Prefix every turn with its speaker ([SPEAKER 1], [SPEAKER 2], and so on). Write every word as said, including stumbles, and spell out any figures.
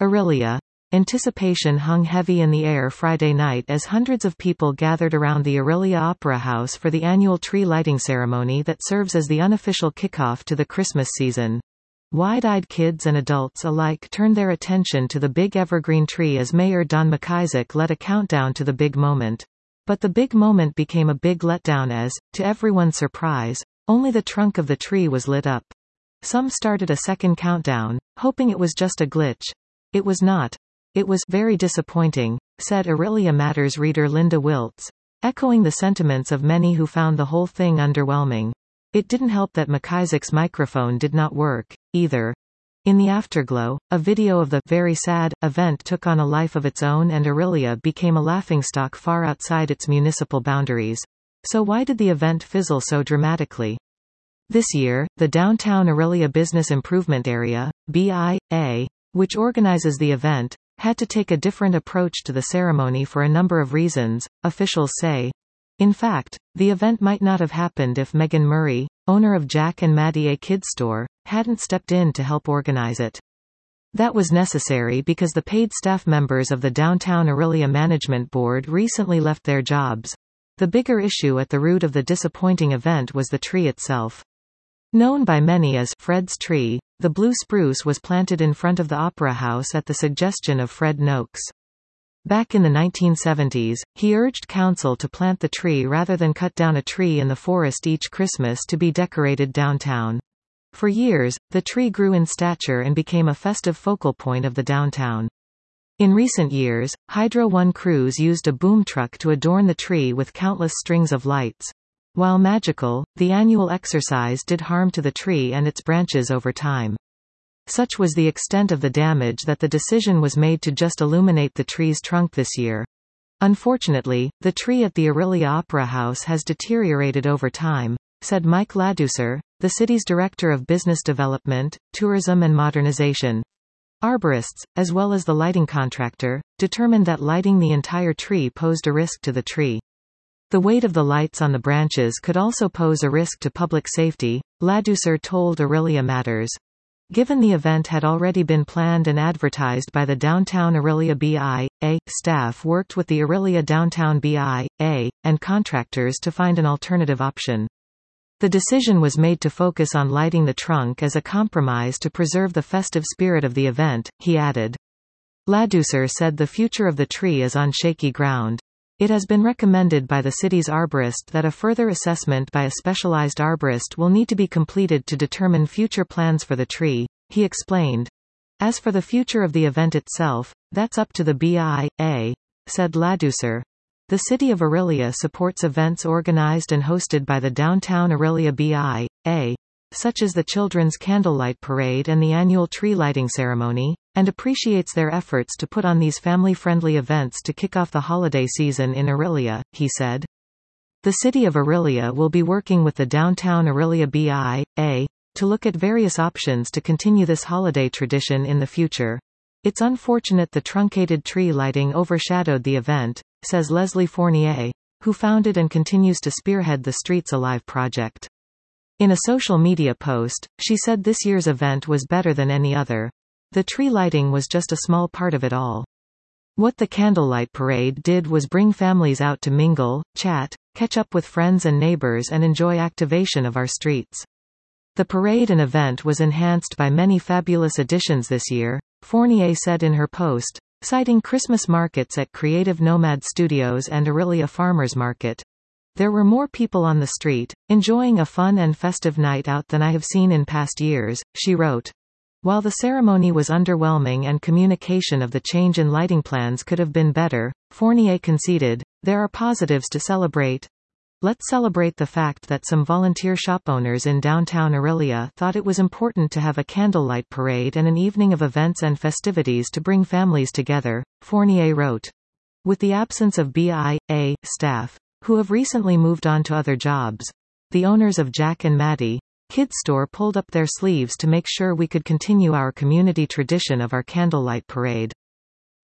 [SPEAKER 1] Orillia. Anticipation hung heavy in the air Friday night as hundreds of people gathered around the Orillia Opera House for the annual tree lighting ceremony that serves as the unofficial kickoff to the Christmas season. Wide-eyed kids and adults alike turned their attention to the big evergreen tree as Mayor Don McIsaac led a countdown to the big moment. But the big moment became a big letdown as, to everyone's surprise, only the trunk of the tree was lit up. Some started a second countdown, hoping it was just a glitch. It was not. It was very disappointing, said Orillia Matters reader Linda Wiltz, echoing the sentiments of many who found the whole thing underwhelming. It didn't help that McIsaac's microphone did not work, either. In the afterglow, a video of the very sad event took on a life of its own and Orillia became a laughingstock far outside its municipal boundaries. So why did the event fizzle so dramatically? This year, the Downtown Orillia Business Improvement Area, B I A, which organizes the event, had to take a different approach to the ceremony for a number of reasons, officials say. In fact, the event might not have happened if Megan Murray, owner of Jack and Maddie a Kids Store, hadn't stepped in to help organize it. That was necessary because the paid staff members of the Downtown Orillia Management Board recently left their jobs. The bigger issue at the root of the disappointing event was the tree itself. Known by many as Fred's tree, the blue spruce was planted in front of the Opera House at the suggestion of Fred Noakes. Back in the nineteen seventies, he urged council to plant the tree rather than cut down a tree in the forest each Christmas to be decorated downtown. For years, the tree grew in stature and became a festive focal point of the downtown. In recent years, Hydro One crews used a boom truck to adorn the tree with countless strings of lights. While magical, the annual exercise did harm to the tree and its branches over time. Such was the extent of the damage that the decision was made to just illuminate the tree's trunk this year. Unfortunately, the tree at the Orillia Opera House has deteriorated over time, said Mike Ladouceur, the city's Director of Business Development, Tourism and Modernization. Arborists, as well as the lighting contractor, determined that lighting the entire tree posed a risk to the tree. The weight of the lights on the branches could also pose a risk to public safety, Ladouceur told Orillia Matters. Given the event had already been planned and advertised by the Downtown Orillia B I A, staff worked with the Orillia Downtown B I A, and contractors to find an alternative option. The decision was made to focus on lighting the trunk as a compromise to preserve the festive spirit of the event, he added. Ladouceur said the future of the tree is on shaky ground. It has been recommended by the city's arborist that a further assessment by a specialized arborist will need to be completed to determine future plans for the tree, he explained. As for the future of the event itself, that's up to the B I A, said Ladouceur. The city of Orillia supports events organized and hosted by the Downtown Orillia B I A, such as the Children's Candlelight Parade and the annual tree lighting ceremony, and appreciates their efforts to put on these family-friendly events to kick off the holiday season in Orillia, he said. The city of Orillia will be working with the Downtown Orillia B I A to look at various options to continue this holiday tradition in the future. It's unfortunate the truncated tree lighting overshadowed the event, says Leslie Fournier, who founded and continues to spearhead the Streets Alive project. In a social media post, she said this year's event was better than any other. The tree lighting was just a small part of it all. What the candlelight parade did was bring families out to mingle, chat, catch up with friends and neighbors and enjoy activation of our streets. The parade and event was enhanced by many fabulous additions this year, Fournier said in her post, citing Christmas markets at Creative Nomad Studios and Orillia Farmers Market. There were more people on the street, enjoying a fun and festive night out than I have seen in past years, she wrote. While the ceremony was underwhelming and communication of the change in lighting plans could have been better, Fournier conceded, there are positives to celebrate. Let's celebrate the fact that some volunteer shop owners in downtown Orillia thought it was important to have a candlelight parade and an evening of events and festivities to bring families together, Fournier wrote. With the absence of B I A staff, who have recently moved on to other jobs, the owners of Jack and Maddie Kids Store pulled up their sleeves to make sure we could continue our community tradition of our candlelight parade.